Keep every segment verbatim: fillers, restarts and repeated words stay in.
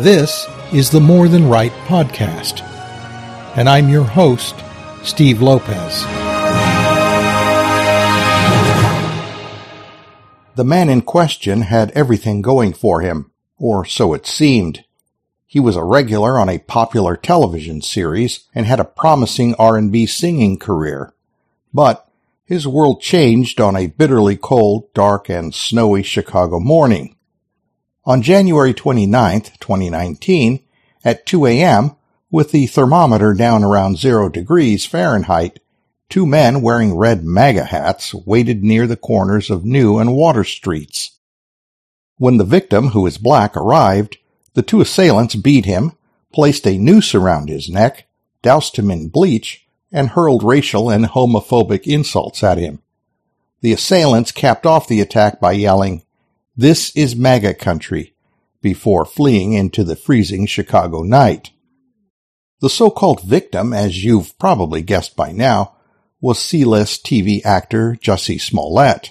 This is the More Than Right podcast, and I'm your host, Steve Lopez. The man in question had everything going for him, or so it seemed. He was a regular on a popular television series and had a promising R and B singing career. But his world changed on a bitterly cold, dark, and snowy Chicago morning. On January twenty-ninth, twenty nineteen, at two a.m., with the thermometer down around zero degrees Fahrenheit, two men wearing red MAGA hats waited near the corners of New and Water Streets. When the victim, who is black, arrived, the two assailants beat him, placed a noose around his neck, doused him in bleach, and hurled racial and homophobic insults at him. The assailants capped off the attack by yelling, "This is MAGA country," before fleeing into the freezing Chicago night. The so-called victim, as you've probably guessed by now, was C-list T V actor Jussie Smollett.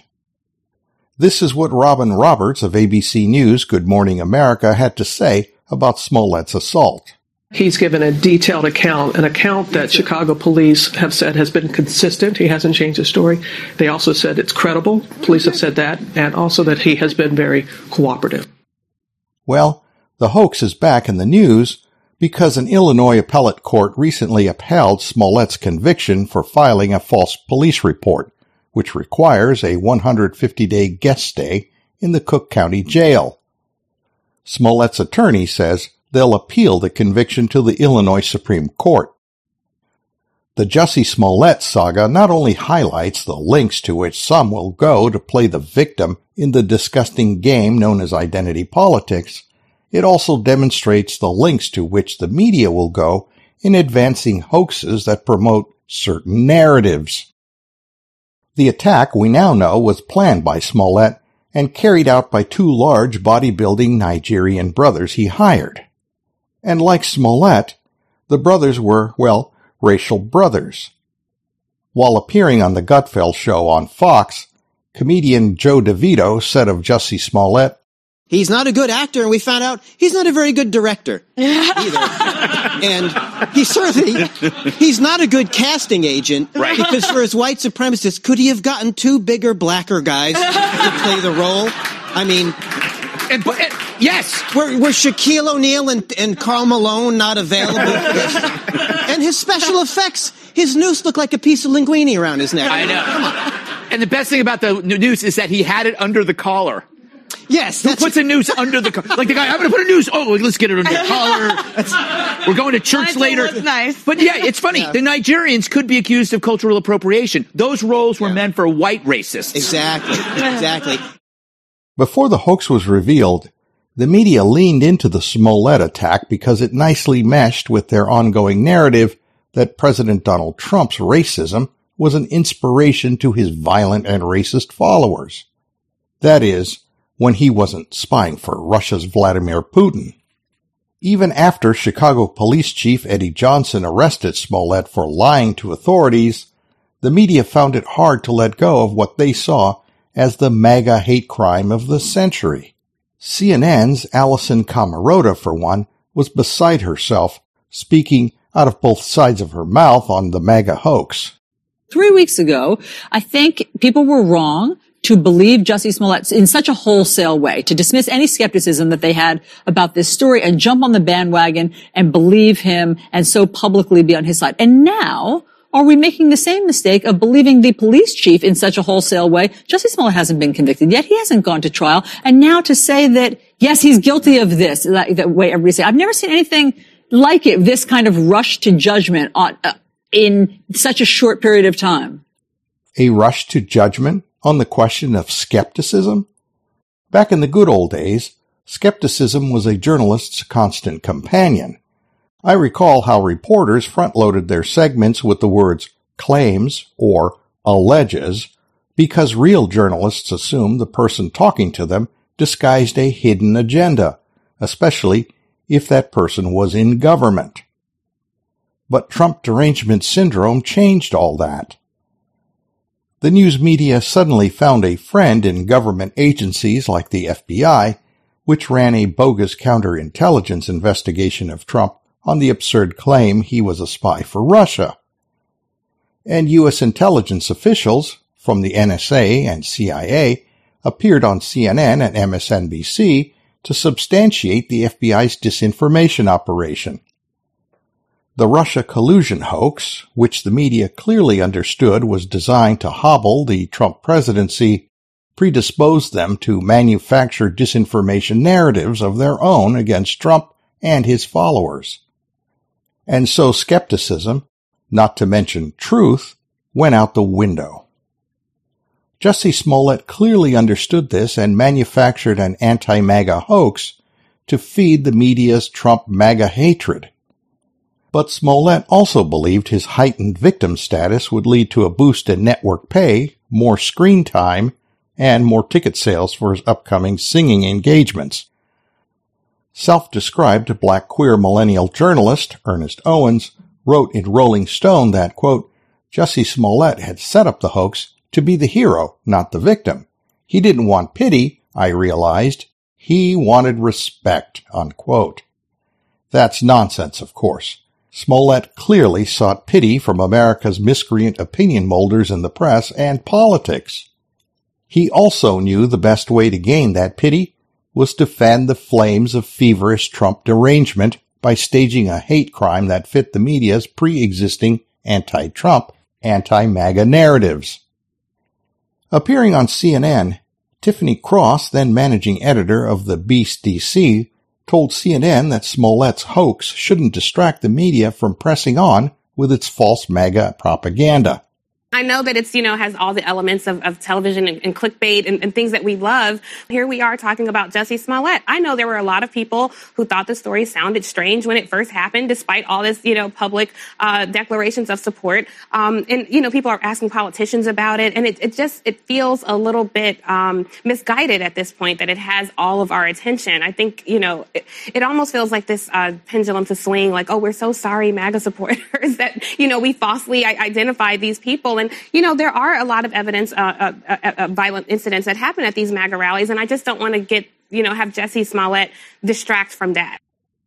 This is what Robin Roberts of A B C News Good Morning America had to say about Smollett's assault. He's given a detailed account, an account that Chicago police have said has been consistent. He hasn't changed his story. They also said it's credible. Police have said that, and also that he has been very cooperative. Well, the hoax is back in the news because an Illinois appellate court recently upheld Smollett's conviction for filing a false police report, which requires a one hundred fifty day guest stay in the Cook County Jail. Smollett's attorney says they'll appeal the conviction to the Illinois Supreme Court. The Jussie Smollett saga not only highlights the lengths to which some will go to play the victim in the disgusting game known as identity politics, it also demonstrates the lengths to which the media will go in advancing hoaxes that promote certain narratives. The attack, we now know, was planned by Smollett and carried out by two large bodybuilding Nigerian brothers he hired. And like Smollett, the brothers were, well, racial brothers. While appearing on the Gutfeld show on Fox, comedian Joe DeVito said of Jussie Smollett, "He's not a good actor, and we found out he's not a very good director either. And he certainly, he's not a good casting agent, right? Because for his white supremacists, could he have gotten two bigger, blacker guys to play the role? I mean... And, but, and, yes! Were, were Shaquille O'Neal and, and Karl Malone not available? And his special effects, his noose looked like a piece of linguine around his neck. I know. Come on. And the best thing about the noose is that he had it under the collar. Yes. Who puts a noose under the collar? Like the guy, I'm going to put a noose. Oh, let's get it under the collar. That's, we're going to church later. Nice. But yeah, it's funny. Yeah. The Nigerians could be accused of cultural appropriation. Those roles were yeah. meant for white racists. Exactly. Exactly. Before the hoax was revealed, the media leaned into the Smollett attack because it nicely meshed with their ongoing narrative that President Donald Trump's racism was an inspiration to his violent and racist followers. That is, when he wasn't spying for Russia's Vladimir Putin. Even after Chicago Police Chief Eddie Johnson arrested Smollett for lying to authorities, the media found it hard to let go of what they saw as the MAGA hate crime of the century. C N N's Alison Camerota, for one, was beside herself, speaking out of both sides of her mouth on the MAGA hoax. Three weeks ago, I think people were wrong to believe Jussie Smollett in such a wholesale way, to dismiss any skepticism that they had about this story and jump on the bandwagon and believe him and so publicly be on his side. And now, are we making the same mistake of believing the police chief in such a wholesale way? Jussie Smollett hasn't been convicted yet. He hasn't gone to trial. And now to say that, yes, he's guilty of this, that, that way everybody say, I've never seen anything like it, this kind of rush to judgment on, uh, in such a short period of time. A rush to judgment on the question of skepticism? Back in the good old days, skepticism was a journalist's constant companion. I recall how reporters front-loaded their segments with the words claims or alleges because real journalists assumed the person talking to them disguised a hidden agenda, especially if that person was in government. But Trump derangement syndrome changed all that. The news media suddenly found a friend in government agencies like the F B I which ran a bogus counterintelligence investigation of Trump on the absurd claim he was a spy for Russia. And U S intelligence officials from the N S A and C I A appeared on C N N and M S N B C to substantiate the F B I's disinformation operation. The Russia collusion hoax, which the media clearly understood was designed to hobble the Trump presidency, predisposed them to manufacture disinformation narratives of their own against Trump and his followers. And so skepticism, not to mention truth, went out the window. Jussie Smollett clearly understood this and manufactured an anti-MAGA hoax to feed the media's Trump MAGA hatred. But Smollett also believed his heightened victim status would lead to a boost in network pay, more screen time, and more ticket sales for his upcoming singing engagements. Self-described black queer millennial journalist Ernest Owens wrote in Rolling Stone that, quote, Jussie Smollett had set up the hoax to be the hero, not the victim. He didn't want pity, I realized. He wanted respect, unquote. That's nonsense, of course. Smollett clearly sought pity from America's miscreant opinion molders in the press and politics. He also knew the best way to gain that pity was to fan the flames of feverish Trump derangement by staging a hate crime that fit the media's pre-existing anti-Trump, anti-MAGA narratives. Appearing on C N N, Tiffany Cross, then managing editor of the Beast D C, told C N N that Smollett's hoax shouldn't distract the media from pressing on with its false MAGA propaganda. I know that it's, you know, has all the elements of, of television and, and clickbait and, and things that we love. Here we are talking about Jussie Smollett. I know there were a lot of people who thought the story sounded strange when it first happened, despite all this, you know, public uh, declarations of support. Um, and, you know, people are asking politicians about it. And it, it just, it feels a little bit um, misguided at this point that it has all of our attention. I think, you know, it, it almost feels like this uh, pendulum to swing, like, oh, we're so sorry, MAGA supporters, that, you know, we falsely identify these people. And, you know, there are a lot of evidence uh, uh, uh, uh, violent incidents that happen at these MAGA rallies, and I just don't want to get, you know, have Jussie Smollett distract from that.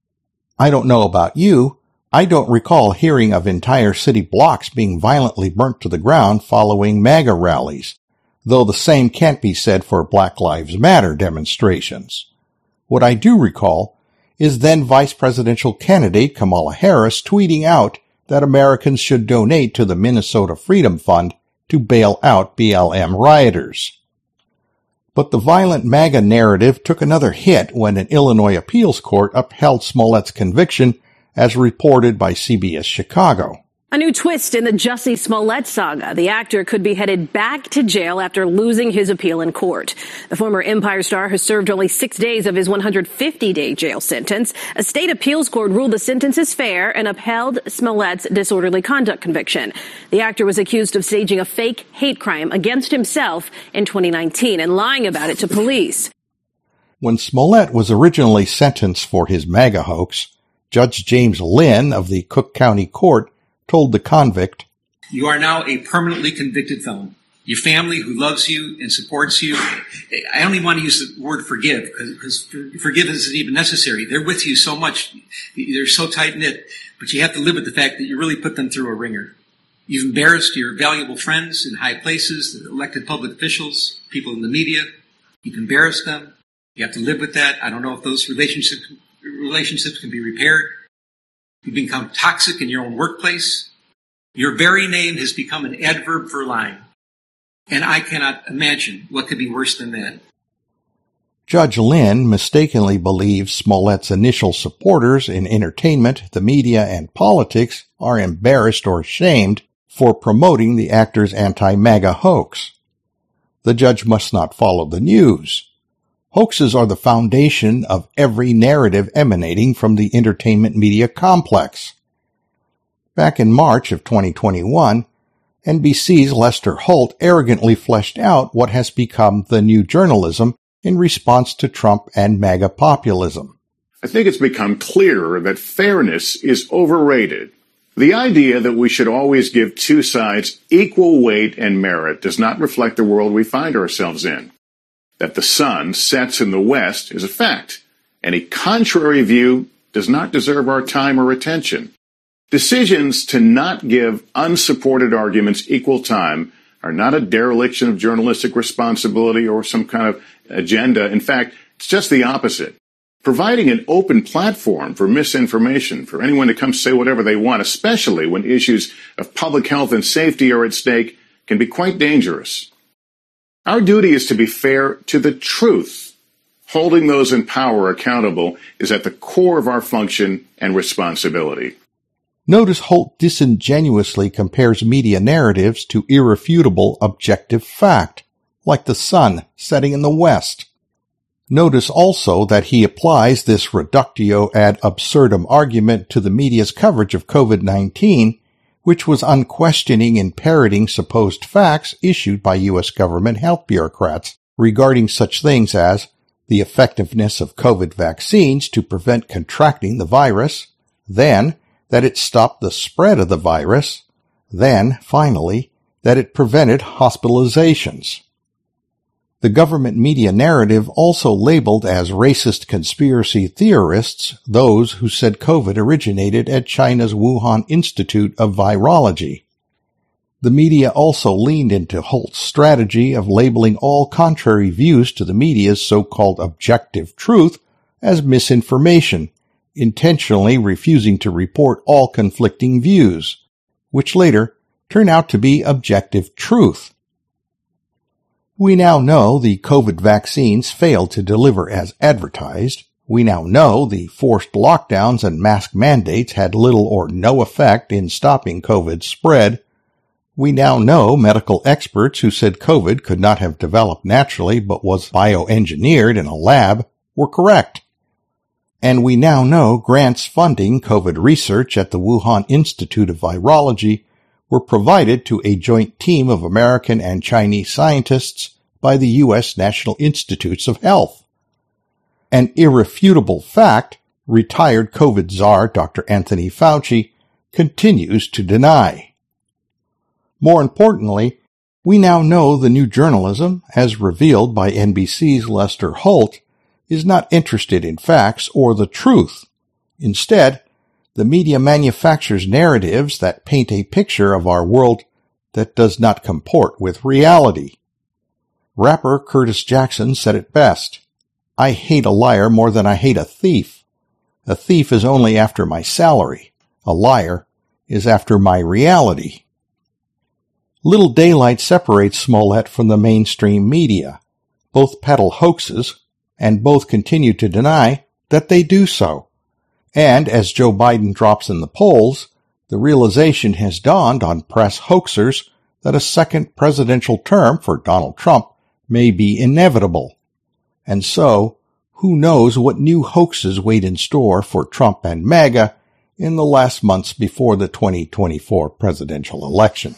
I don't know about you. I don't recall hearing of entire city blocks being violently burnt to the ground following MAGA rallies, though the same can't be said for Black Lives Matter demonstrations. What I do recall is then Vice Presidential candidate Kamala Harris tweeting out that Americans should donate to the Minnesota Freedom Fund to bail out B L M rioters. But the violent MAGA narrative took another hit when an Illinois appeals court upheld Smollett's conviction, as reported by C B S Chicago. A new twist in the Jussie Smollett saga. The actor could be headed back to jail after losing his appeal in court. The former Empire star has served only six days of his one hundred fifty day jail sentence. A state appeals court ruled the sentence is fair and upheld Smollett's disorderly conduct conviction. The actor was accused of staging a fake hate crime against himself in twenty nineteen and lying about it to police. When Smollett was originally sentenced for his MAGA hoax, Judge James Lynn of the Cook County Court told the convict, "You are now a permanently convicted felon. Your family, who loves you and supports you, I only want to use the word forgive, because forgiveness isn't even necessary. They're with you so much. They're so tight-knit, but you have to live with the fact that you really put them through a ringer. You've embarrassed your valuable friends in high places, elected public officials, people in the media. You've embarrassed them. You have to live with that. I don't know if those relationships, relationships can be repaired. You've become toxic in your own workplace. Your very name has become an adverb for lying. And I cannot imagine what could be worse than that." Judge Lynn mistakenly believes Smollett's initial supporters in entertainment, the media, and politics are embarrassed or shamed for promoting the actor's anti-MAGA hoax. The judge must not follow the news. Hoaxes are the foundation of every narrative emanating from the entertainment media complex. Back in March of twenty twenty-one, N B C's Lester Holt arrogantly fleshed out what has become the new journalism in response to Trump and MAGA populism. I think it's become clearer that fairness is overrated. The idea that we should always give two sides equal weight and merit does not reflect the world we find ourselves in. that the sun sets in the west is a fact. Any contrary view does not deserve our time or attention. Decisions to not give unsupported arguments equal time are not a dereliction of journalistic responsibility or some kind of agenda. In fact, it's just the opposite. Providing an open platform for misinformation, for anyone to come say whatever they want, especially when issues of public health and safety are at stake, can be quite dangerous. Our duty is to be fair to the truth. Holding those in power accountable is at the core of our function and responsibility. Notice Holt disingenuously compares media narratives to irrefutable objective fact, like the sun setting in the west. Notice also that he applies this reductio ad absurdum argument to the media's coverage of COVID nineteen, which was unquestioning in parroting supposed facts issued by U S government health bureaucrats regarding such things as the effectiveness of COVID vaccines to prevent contracting the virus, then that it stopped the spread of the virus, then, finally, that it prevented hospitalizations. The government media narrative also labeled as racist conspiracy theorists those who said COVID originated at China's Wuhan Institute of Virology. The media also leaned into Holt's strategy of labeling all contrary views to the media's so-called objective truth as misinformation, intentionally refusing to report all conflicting views, which later turn out to be objective truth. We now know the COVID vaccines failed to deliver as advertised. We now know the forced lockdowns and mask mandates had little or no effect in stopping COVID's spread. We now know medical experts who said COVID could not have developed naturally but was bioengineered in a lab were correct. And we now know grants funding COVID research at the Wuhan Institute of Virology were provided to a joint team of American and Chinese scientists by the U S National Institutes of Health. An irrefutable fact, retired COVID czar Doctor Anthony Fauci continues to deny. More importantly, we now know the new journalism, as revealed by N B C's Lester Holt, is not interested in facts or the truth. Instead, the media manufactures narratives that paint a picture of our world that does not comport with reality. Rapper Curtis Jackson said it best, "I hate a liar more than I hate a thief. A thief is only after my salary. A liar is after my reality." Little daylight separates Smollett from the mainstream media. Both peddle hoaxes, and both continue to deny that they do so. And as Joe Biden drops in the polls, the realization has dawned on press hoaxers that a second presidential term for Donald Trump may be inevitable. And so, who knows what new hoaxes wait in store for Trump and MAGA in the last months before the twenty twenty-four presidential election.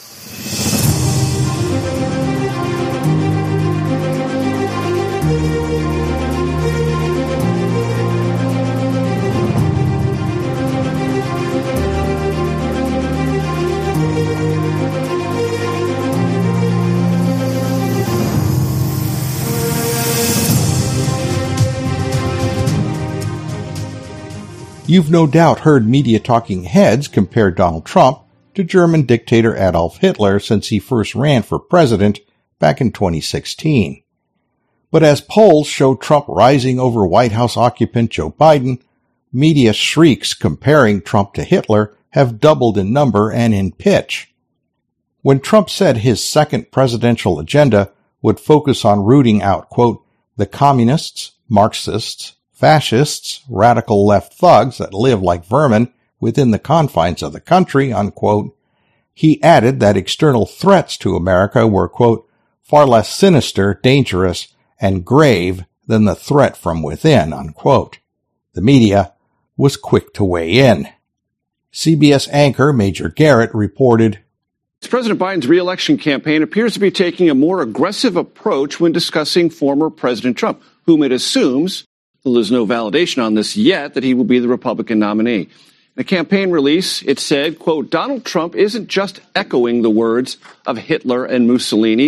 You've no doubt heard media talking heads compare Donald Trump to German dictator Adolf Hitler since he first ran for president back in twenty sixteen. But as polls show Trump rising over White House occupant Joe Biden, media shrieks comparing Trump to Hitler have doubled in number and in pitch. When Trump said his second presidential agenda would focus on rooting out, quote, the communists, Marxists, fascists, radical left thugs that live like vermin within the confines of the country, unquote, he added that external threats to America were, quote, far less sinister, dangerous, and grave than the threat from within, unquote. The media was quick to weigh in. C B S anchor Major Garrett reported, President Biden's re-election campaign appears to be taking a more aggressive approach when discussing former President Trump, whom it assumes, well, there's no validation on this yet, that he will be the Republican nominee. In a campaign release, it said, quote, Donald Trump isn't just echoing the words of Hitler and Mussolini,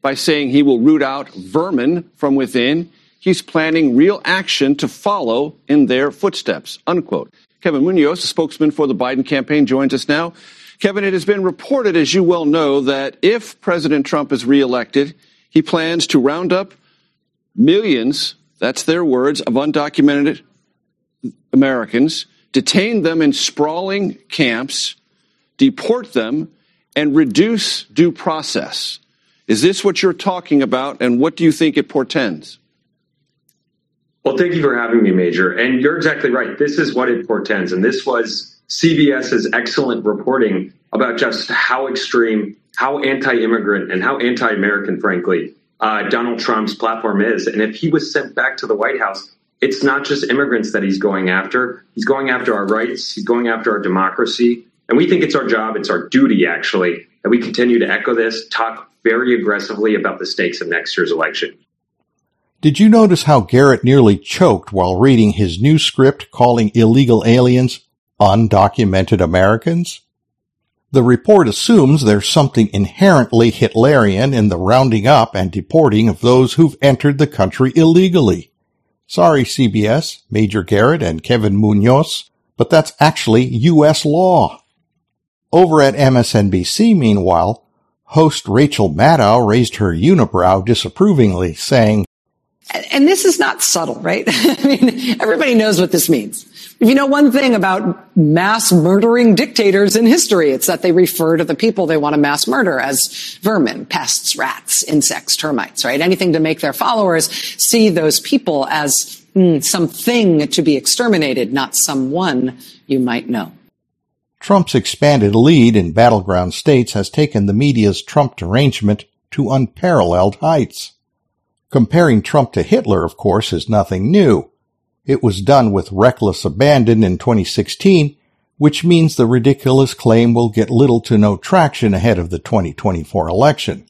by saying he will root out vermin from within. He's planning real action to follow in their footsteps, unquote. Kevin Munoz, a spokesman for the Biden campaign, joins us now. Kevin, it has been reported, as you well know, that if President Trump is reelected, he plans to round up millions, that's their words, of undocumented Americans, detain them in sprawling camps, deport them, and reduce due process. Is this what you're talking about, and what do you think it portends? Well, thank you for having me, Major. And you're exactly right. This is what it portends. And this was CBS's excellent reporting about just how extreme, how anti-immigrant, and how anti-American, frankly, uh, Donald Trump's platform is. And if he was sent back to the White House, it's not just immigrants that he's going after. He's going after our rights. He's going after our democracy. And we think it's our job, it's our duty, actually, that we continue to echo this, talk very aggressively about the stakes of next year's election. Did you notice how Garrett nearly choked while reading his new script calling illegal aliens undocumented Americans? The report assumes there's something inherently Hitlerian in the rounding up and deporting of those who've entered the country illegally. Sorry, C B S, Major Garrett and Kevin Munoz, but that's actually U S law. Over at M S N B C, meanwhile, host Rachel Maddow raised her unibrow disapprovingly, saying, and this is not subtle, right? I mean, everybody knows what this means. If you know one thing about mass murdering dictators in history, it's that they refer to the people they want to mass murder as vermin, pests, rats, insects, termites, right? Anything to make their followers see those people as mm, something to be exterminated, not someone you might know. Trump's expanded lead in battleground states has taken the media's Trump derangement to unparalleled heights. Comparing Trump to Hitler, of course, is nothing new. It was done with reckless abandon in twenty sixteen, which means the ridiculous claim will get little to no traction ahead of the twenty twenty-four election.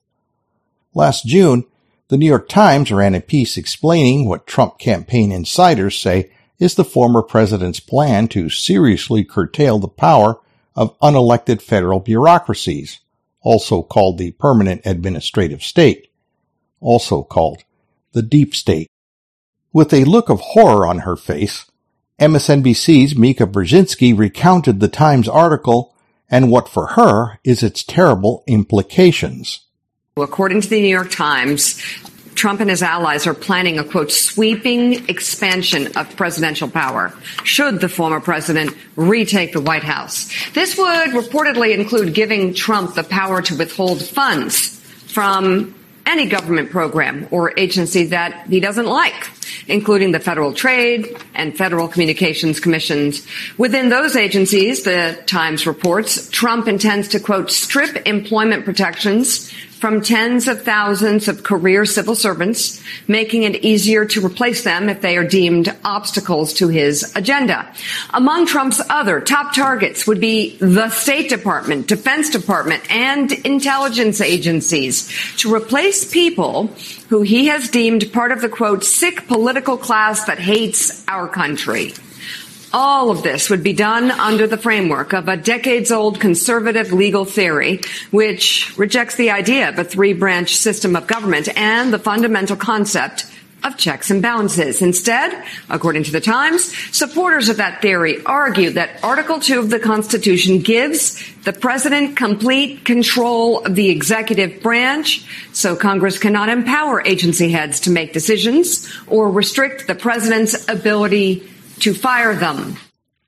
Last June, the New York Times ran a piece explaining what Trump campaign insiders say is the former president's plan to seriously curtail the power of unelected federal bureaucracies, also called the Permanent Administrative State, also called the Deep State. With a look of horror on her face, M S N B C's Mika Brzezinski recounted the Times article and what for her is its terrible implications. According to the New York Times, Trump and his allies are planning a, quote, sweeping expansion of presidential power, should the former president retake the White House. This would reportedly include giving Trump the power to withhold funds from any government program or agency that he doesn't like, including the Federal Trade and Federal Communications Commissions. Within those agencies, the Times reports, Trump intends to, quote, strip employment protections from tens of thousands of career civil servants, making it easier to replace them if they are deemed obstacles to his agenda. Among Trump's other top targets would be the State Department, Defense Department, and intelligence agencies to replace people who he has deemed part of the, quote, sick political class that hates our country. All of this would be done under the framework of a decades-old conservative legal theory, which rejects the idea of a three-branch system of government and the fundamental concept of checks and balances. Instead, according to the Times, supporters of that theory argue that Article two of the Constitution gives the president complete control of the executive branch, so Congress cannot empower agency heads to make decisions or restrict the president's ability to fire them.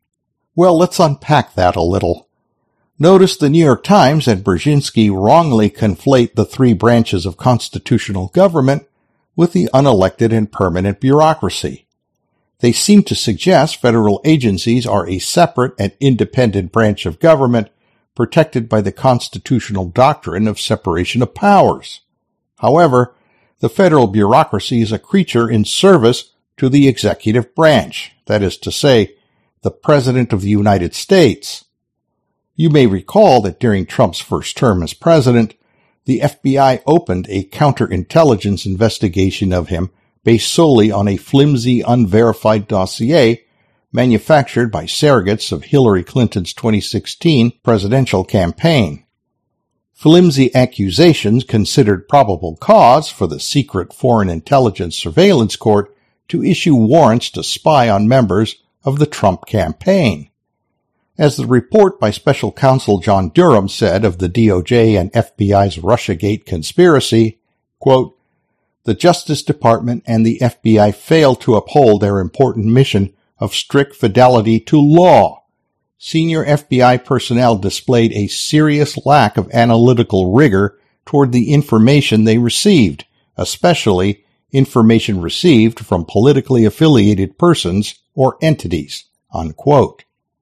Well, let's unpack that a little. Notice the New York Times and Brzezinski wrongly conflate the three branches of constitutional government with the unelected and permanent bureaucracy. They seem to suggest federal agencies are a separate and independent branch of government protected by the constitutional doctrine of separation of powers. However, the federal bureaucracy is a creature in service to the executive branch, that is to say, the President of the United States. You may recall that during Trump's first term as president, the F B I opened a counterintelligence investigation of him based solely on a flimsy, unverified dossier manufactured by surrogates of Hillary Clinton's twenty sixteen presidential campaign. flimsy accusations considered probable cause for the secret Foreign Intelligence Surveillance Court to issue warrants to spy on members of the Trump campaign. As the report by Special Counsel John Durham said of the D O J and F B I's Russiagate conspiracy, quote, "The Justice Department and the F B I failed to uphold their important mission of strict fidelity to law. Senior F B I personnel displayed a serious lack of analytical rigor toward the information they received, especially information received from politically affiliated persons or entities," unquote.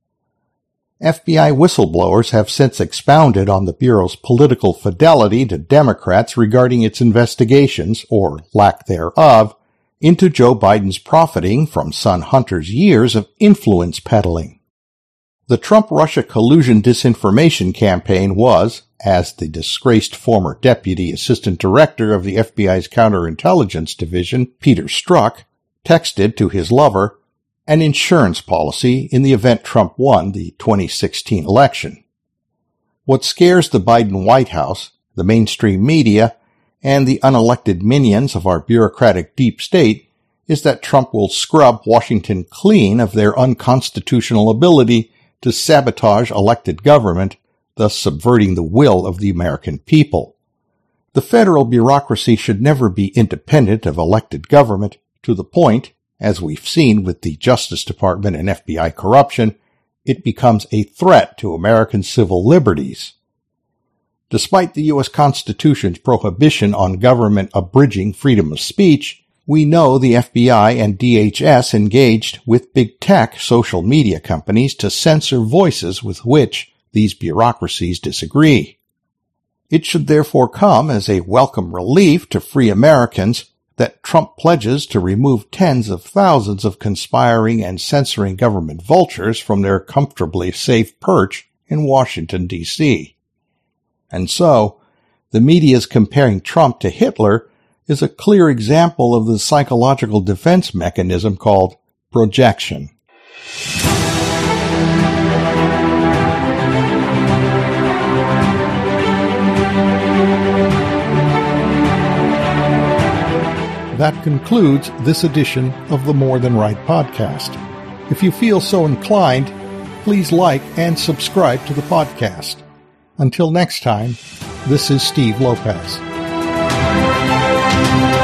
F B I whistleblowers have since expounded on the Bureau's political fidelity to Democrats regarding its investigations, or lack thereof, into Joe Biden's profiting from son Hunter's years of influence peddling. The Trump-Russia collusion disinformation campaign was, as the disgraced former Deputy Assistant Director of the F B I's Counterintelligence Division, Peter Strzok, texted to his lover, an insurance policy in the event Trump won the twenty sixteen election. What scares the Biden White House, the mainstream media, and the unelected minions of our bureaucratic deep state is that Trump will scrub Washington clean of their unconstitutional ability to sabotage elected government, thus subverting the will of the American people. The federal bureaucracy should never be independent of elected government to the point, as we've seen with the Justice Department and F B I corruption, it becomes a threat to American civil liberties. Despite the U S Constitution's prohibition on government abridging freedom of speech, we know the F B I and D H S engaged with big tech social media companies to censor voices with which these bureaucracies disagree. It should therefore come as a welcome relief to free Americans that Trump pledges to remove tens of thousands of conspiring and censoring government vultures from their comfortably safe perch in Washington, D C And so, the media's comparing Trump to Hitler is a clear example of the psychological defense mechanism called projection. That concludes this edition of the More Than Right podcast. If you feel so inclined, please like and subscribe to the podcast. Until next time, this is Steve Lopez.